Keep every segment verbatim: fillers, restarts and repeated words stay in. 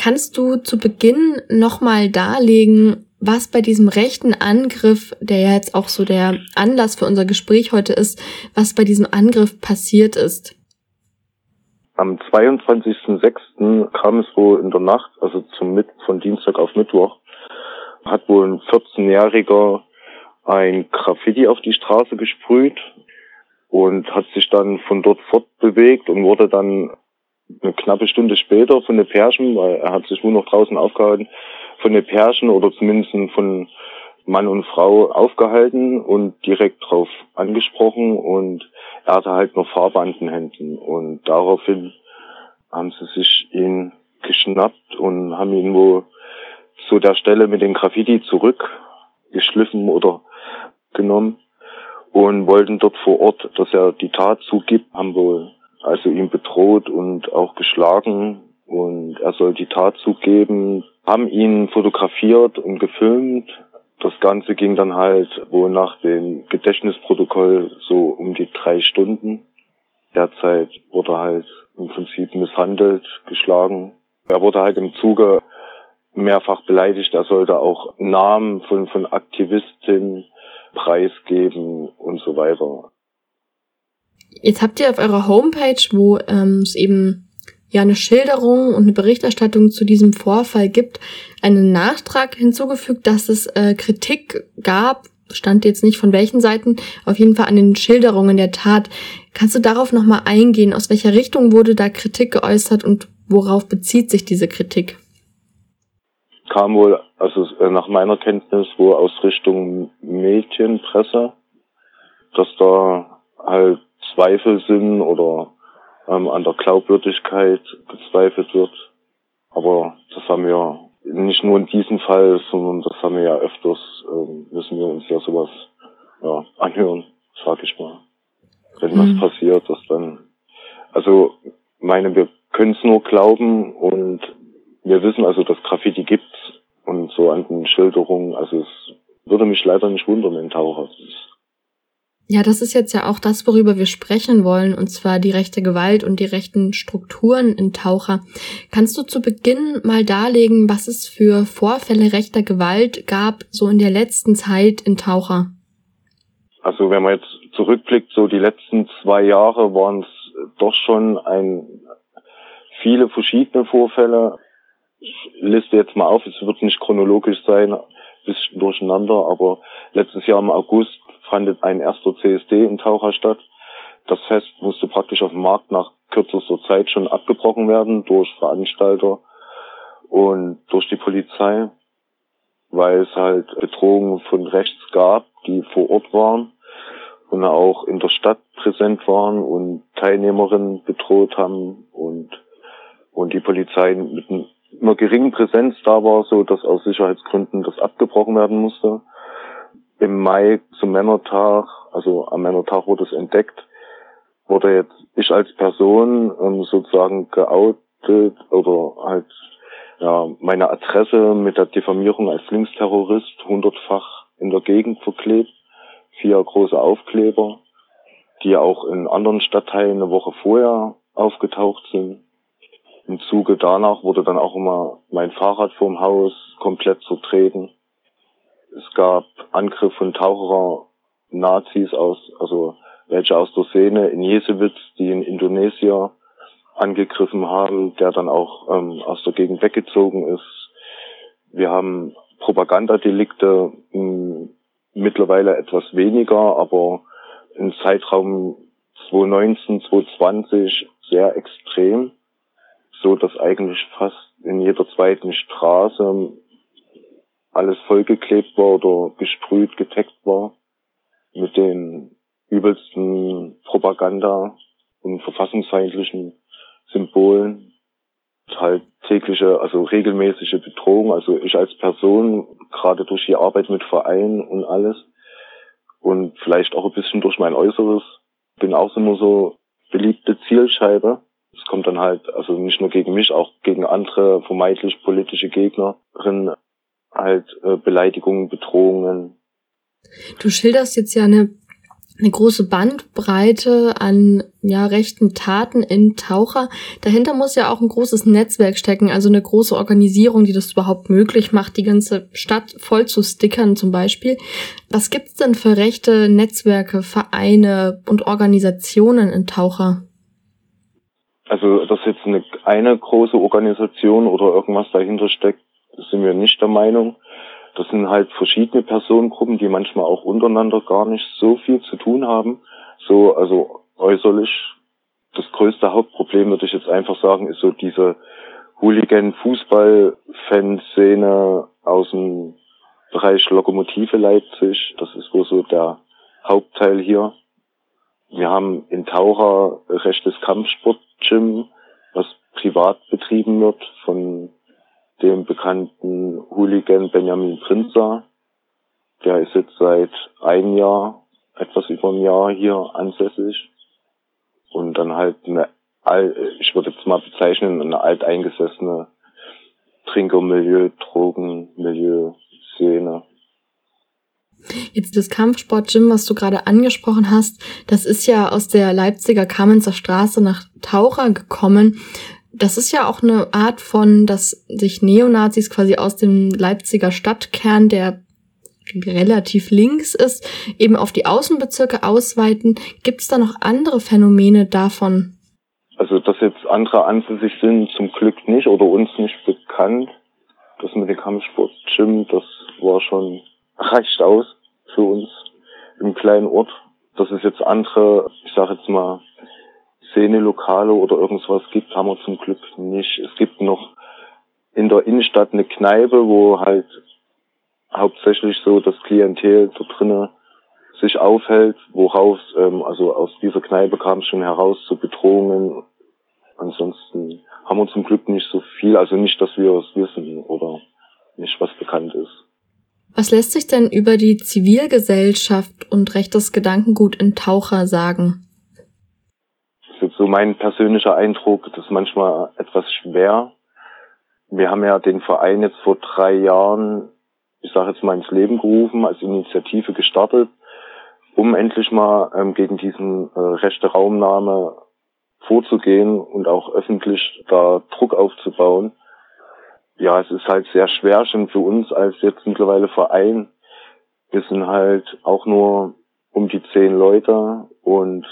Kannst du zu Beginn nochmal darlegen, was bei diesem rechten Angriff, der ja jetzt auch so der Anlass für unser Gespräch heute ist, was bei diesem Angriff passiert ist? Am zweiundzwanzigsten sechsten kam es wohl in der Nacht, also zum Mit- von Dienstag auf Mittwoch, hat wohl ein vierzehnjähriger ein Graffiti auf die Straße gesprüht und hat sich dann von dort fortbewegt und wurde dann eine knappe Stunde später von den Pärchen, weil er hat sich wohl noch draußen aufgehalten, von den Pärchen oder zumindest von Mann und Frau aufgehalten und direkt drauf angesprochen, und er hatte halt noch Farbe an den Händen, und daraufhin haben sie sich ihn geschnappt und haben ihn wohl zu der Stelle mit dem Graffiti zurückgeschliffen oder genommen und wollten dort vor Ort, dass er die Tat zugibt, haben wohl also ihn bedroht und auch geschlagen, und er soll die Tat zugeben, haben ihn fotografiert und gefilmt. Das Ganze ging dann halt wohl nach dem Gedächtnisprotokoll so um die drei Stunden. Derzeit wurde halt im Prinzip misshandelt, geschlagen. Er wurde halt im Zuge mehrfach beleidigt. Er sollte auch Namen von, von Aktivistinnen preisgeben und so weiter. Jetzt habt ihr auf eurer Homepage, wo ähm, es eben ja eine Schilderung und eine Berichterstattung zu diesem Vorfall gibt, einen Nachtrag hinzugefügt, dass es äh, Kritik gab, stand jetzt nicht von welchen Seiten, auf jeden Fall an den Schilderungen der Tat. Kannst du darauf nochmal eingehen? Aus welcher Richtung wurde da Kritik geäußert und worauf bezieht sich diese Kritik? Kam wohl, also nach meiner Kenntnis, wohl aus Richtung Medienpresse, dass da halt Zweifel sind oder ähm, an der Glaubwürdigkeit gezweifelt wird. Aber das haben wir nicht nur in diesem Fall, sondern das haben wir ja öfters, ähm, müssen wir uns ja sowas ja, anhören, sag ich mal. Wenn mhm. was passiert, dass dann, also meine, wir können es nur glauben, und wir wissen also, dass Graffiti gibt's, und so an den Schilderungen, also es würde mich leider nicht wundern in Taucher. Ja, das ist jetzt ja auch das, worüber wir sprechen wollen, und zwar die rechte Gewalt und die rechten Strukturen in Taucher. Kannst du zu Beginn mal darlegen, was es für Vorfälle rechter Gewalt gab, so in der letzten Zeit in Taucher? Also wenn man jetzt zurückblickt, so die letzten zwei Jahre waren es doch schon ein viele verschiedene Vorfälle. Ich liste jetzt mal auf, es wird nicht chronologisch sein, ein bisschen durcheinander, aber letztes Jahr im August fand ein erster C S D in Taucher statt. Das Fest musste praktisch auf dem Markt nach kürzester Zeit schon abgebrochen werden durch Veranstalter und durch die Polizei, weil es halt Bedrohungen von rechts gab, die vor Ort waren und auch in der Stadt präsent waren und Teilnehmerinnen bedroht haben, und und die Polizei mit einer geringen Präsenz da war, so dass aus Sicherheitsgründen das abgebrochen werden musste. Im Mai zum Männertag, also am Männertag wurde es entdeckt, wurde jetzt ich als Person ähm, sozusagen geoutet oder halt ja meine Adresse mit der Diffamierung als Linksterrorist hundertfach in der Gegend verklebt, vier große Aufkleber, die auch in anderen Stadtteilen eine Woche vorher aufgetaucht sind. Im Zuge danach wurde dann auch immer mein Fahrrad vorm Haus komplett zertreten. Es gab Angriffe von Taucherer Nazis aus, also welche aus der Szene in Jesewitz, die in Indonesien angegriffen haben, der dann auch ähm, aus der Gegend weggezogen ist. Wir haben Propagandadelikte, mh, mittlerweile etwas weniger, aber im Zeitraum zwanzig neunzehn, zwanzig zwanzig sehr extrem, so dass eigentlich fast in jeder zweiten Straße alles vollgeklebt war oder gesprüht, getaggt war mit den übelsten Propaganda und verfassungsfeindlichen Symbolen. Halt tägliche, also regelmäßige Bedrohung, also ich als Person, gerade durch die Arbeit mit Vereinen und alles und vielleicht auch ein bisschen durch mein Äußeres, bin auch immer so beliebte Zielscheibe. Es kommt dann halt, also nicht nur gegen mich, auch gegen andere vermeintlich politische Gegnerinnen, halt äh, Beleidigungen, Bedrohungen. Du schilderst jetzt ja eine eine große Bandbreite an ja rechten Taten in Taucher. Dahinter muss ja auch ein großes Netzwerk stecken, also eine große Organisierung, die das überhaupt möglich macht, die ganze Stadt voll zu stickern zum Beispiel. Was gibt's denn für rechte Netzwerke, Vereine und Organisationen in Taucher? Also, dass jetzt eine, eine große Organisation oder irgendwas dahinter steckt, sind wir nicht der Meinung. Das sind halt verschiedene Personengruppen, die manchmal auch untereinander gar nicht so viel zu tun haben. So, also äußerlich. Das größte Hauptproblem, würde ich jetzt einfach sagen, ist so diese Hooligan-Fußball-Fanszene aus dem Bereich Lokomotive Leipzig. Das ist wohl so der Hauptteil hier. Wir haben in Taucher rechtes Kampfsport-Gym, was privat betrieben wird von dem bekannten Hooligan Benjamin Prinzer. Der ist jetzt seit einem Jahr, etwas über ein Jahr hier ansässig. Und dann halt eine, ich würde jetzt mal bezeichnen, eine alteingesessene Trinkermilieu, Drogenmilieu, Szene. Jetzt das Kampfsport-Gym, was du gerade angesprochen hast, das ist ja aus der Leipziger Kamenzer Straße nach Taucher gekommen. Das ist ja auch eine Art von, dass sich Neonazis quasi aus dem Leipziger Stadtkern, der relativ links ist, eben auf die Außenbezirke ausweiten. Gibt es da noch andere Phänomene davon? Also, dass jetzt andere ansässig sind, zum Glück nicht oder uns nicht bekannt. Das mit dem Kampfsport-Gym, das war schon, reicht aus für uns im kleinen Ort. Dass es jetzt andere, ich sage jetzt mal, Szene-Lokale oder irgendwas gibt, haben wir zum Glück nicht. Es gibt noch in der Innenstadt eine Kneipe, wo halt hauptsächlich so das Klientel dort drinnen sich aufhält, woraus, ähm, also aus dieser Kneipe kam es schon heraus zu Bedrohungen. Ansonsten haben wir zum Glück nicht so viel, also nicht, dass wir es wissen oder nicht, was bekannt ist. Was lässt sich denn über die Zivilgesellschaft und rechtes Gedankengut in Taucher sagen? Das ist jetzt so mein persönlicher Eindruck, das ist manchmal etwas schwer. Wir haben ja den Verein jetzt vor drei Jahren, ich sage jetzt mal, ins Leben gerufen, als Initiative gestartet, um endlich mal ähm, gegen diesen äh, rechte Raumnahme vorzugehen und auch öffentlich da Druck aufzubauen. Ja, es ist halt sehr schwer schon für uns als jetzt mittlerweile Verein. Wir sind halt auch nur um die zehn Leute und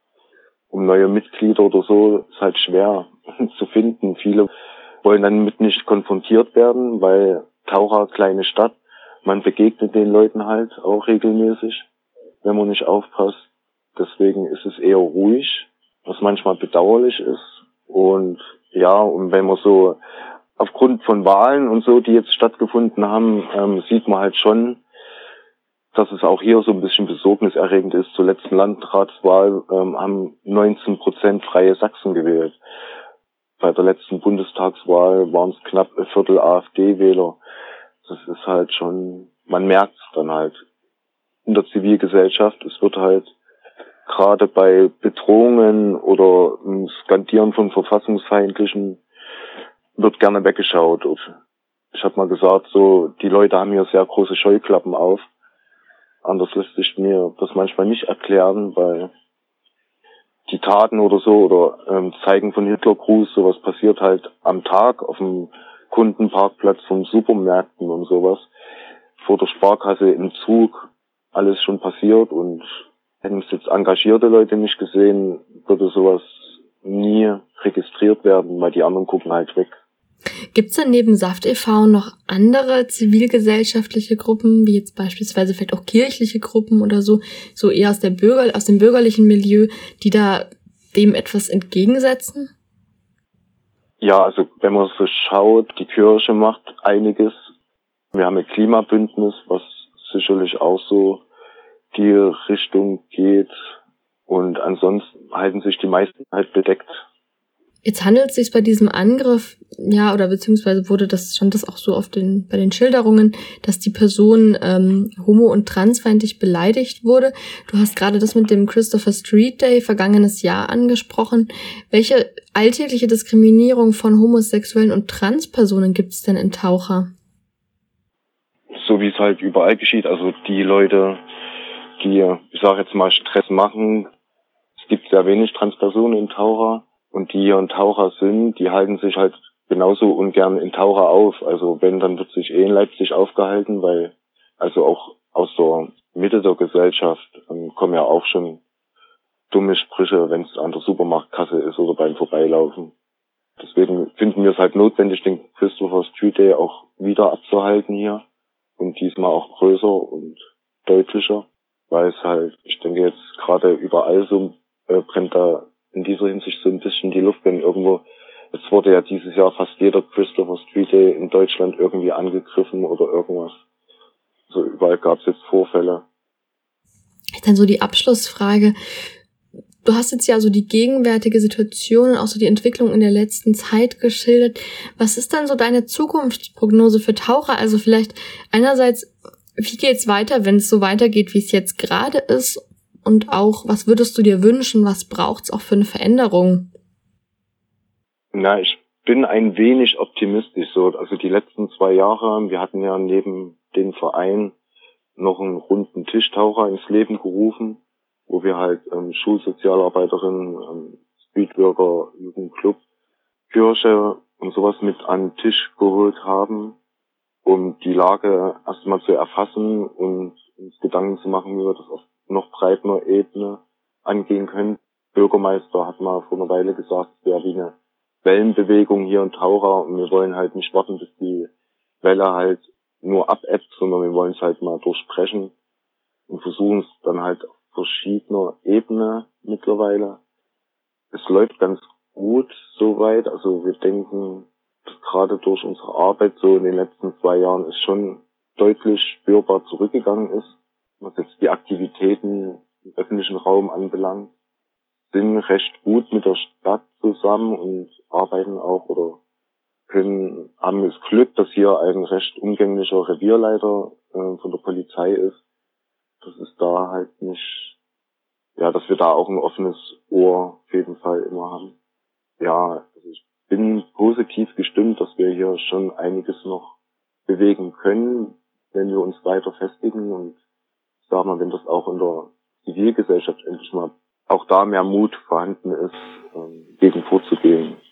um neue Mitglieder oder so ist halt schwer zu finden. Viele wollen dann mit nicht konfrontiert werden, weil Taucher, kleine Stadt, man begegnet den Leuten halt auch regelmäßig, wenn man nicht aufpasst. Deswegen ist es eher ruhig, was manchmal bedauerlich ist. Und ja, und wenn man so aufgrund von Wahlen und so, die jetzt stattgefunden haben, ähm, sieht man halt schon, dass es auch hier so ein bisschen besorgniserregend ist. Zur letzten Landratswahl ähm, haben neunzehn Prozent Freie Sachsen gewählt. Bei der letzten Bundestagswahl waren es knapp ein Viertel AfD-Wähler. Das ist halt schon, man merkt es dann halt in der Zivilgesellschaft. Es wird halt gerade bei Bedrohungen oder im Skandieren von Verfassungsfeindlichen wird gerne weggeschaut. Und ich habe mal gesagt, so die Leute haben hier sehr große Scheuklappen auf. Anders lässt sich mir das manchmal nicht erklären, weil die Taten oder so oder ähm, Zeigen von Hitlergruß, sowas passiert halt am Tag auf dem Kundenparkplatz von Supermärkten und sowas. Vor der Sparkasse im Zug, alles schon passiert und hätten es jetzt engagierte Leute nicht gesehen, würde sowas nie registriert werden, weil die anderen gucken halt weg. Gibt's denn neben Saft e V noch andere zivilgesellschaftliche Gruppen, wie jetzt beispielsweise vielleicht auch kirchliche Gruppen oder so, so eher aus der Bürger, aus dem bürgerlichen Milieu, die da dem etwas entgegensetzen? Ja, also wenn man so schaut, die Kirche macht einiges. Wir haben ein Klimabündnis, was sicherlich auch so die Richtung geht. Und ansonsten halten sich die meisten halt bedeckt. Jetzt handelt es sich bei diesem Angriff, ja, oder beziehungsweise wurde das, stand das auch so auf den, bei den Schilderungen, dass die Person ähm, homo- und transfeindlich beleidigt wurde. Du hast gerade das mit dem Christopher Street Day vergangenes Jahr angesprochen. Welche alltägliche Diskriminierung von homosexuellen und Transpersonen gibt es denn in Taucher? So wie es halt überall geschieht. Also die Leute, die, ich sage jetzt mal, Stress machen. Es gibt sehr wenig Transpersonen in Taucher und die hier in Taucher sind, die halten sich halt genauso ungern in Taucher auf. Also wenn, dann wird sich eh in Leipzig aufgehalten, weil also auch aus der Mitte der Gesellschaft ähm, kommen ja auch schon dumme Sprüche, wenn es an der Supermarktkasse ist oder beim Vorbeilaufen. Deswegen finden wir es halt notwendig, den Christopher Street Day auch wieder abzuhalten hier und diesmal auch größer und deutlicher, weil es halt, ich denke jetzt gerade überall so äh, brennt da in dieser Hinsicht so ein bisschen die Luft, wenn irgendwo, es wurde ja dieses Jahr fast jeder Christopher Street Day in Deutschland irgendwie angegriffen oder irgendwas. So überall gab es jetzt Vorfälle. Dann so die Abschlussfrage. Du hast jetzt ja so die gegenwärtige Situation und auch so die Entwicklung in der letzten Zeit geschildert. Was ist dann so deine Zukunftsprognose für Taucher? Also vielleicht einerseits, wie geht's weiter, wenn es so weitergeht, wie es jetzt gerade ist? Und auch, was würdest du dir wünschen? Was braucht's auch für eine Veränderung? Na, ich bin ein wenig optimistisch so. Also die letzten zwei Jahre, wir hatten ja neben dem Verein noch einen runden Tischtaucher ins Leben gerufen, wo wir halt ähm, Schulsozialarbeiterinnen, ähm, Streetworker, Jugendclub, Kirche und sowas mit an den Tisch geholt haben, um die Lage erstmal zu erfassen und uns Gedanken zu machen, wie wir das auf noch breiterer Ebene angehen können. Bürgermeister hat mal vor einer Weile gesagt, es wäre wie eine Wellenbewegung hier in Taucher und wir wollen halt nicht warten, bis die Welle halt nur abebbt, sondern wir wollen es halt mal durchbrechen und versuchen es dann halt auf verschiedener Ebene mittlerweile. Es läuft ganz gut soweit, also wir denken, dass gerade durch unsere Arbeit so in den letzten zwei Jahren es schon deutlich spürbar zurückgegangen ist, was jetzt die Aktivitäten im öffentlichen Raum anbelangt, sind recht gut mit der Stadt zusammen und arbeiten auch oder können, haben das Glück, dass hier ein recht umgänglicher Revierleiter äh, von der Polizei ist. Das ist da halt nicht, ja, dass wir da auch ein offenes Ohr auf jeden Fall immer haben. Ja, also ich bin positiv gestimmt, dass wir hier schon einiges noch bewegen können, wenn wir uns weiter festigen und sagen wir, wenn das auch in der Zivilgesellschaft endlich mal auch da mehr Mut vorhanden ist, ähm, gegen vorzugehen.